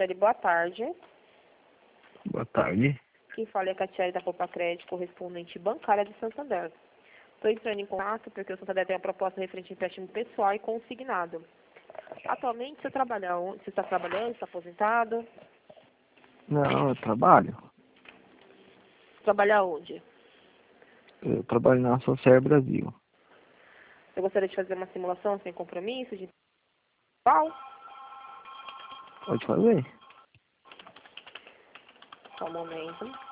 Catiele, boa tarde. Boa tarde. Quem fala é a Catiele da Copa Crédito, correspondente bancária de Santander. Estou entrando em contato porque o Santander tem uma proposta referente a empréstimo pessoal e consignado. Atualmente, você trabalha onde? Você está trabalhando? Está aposentado? Não, eu trabalho. Trabalha onde? Eu trabalho na Socer Brasil. Você gostaria de fazer uma simulação sem compromisso? De qual? Pode fazer? Só um momento.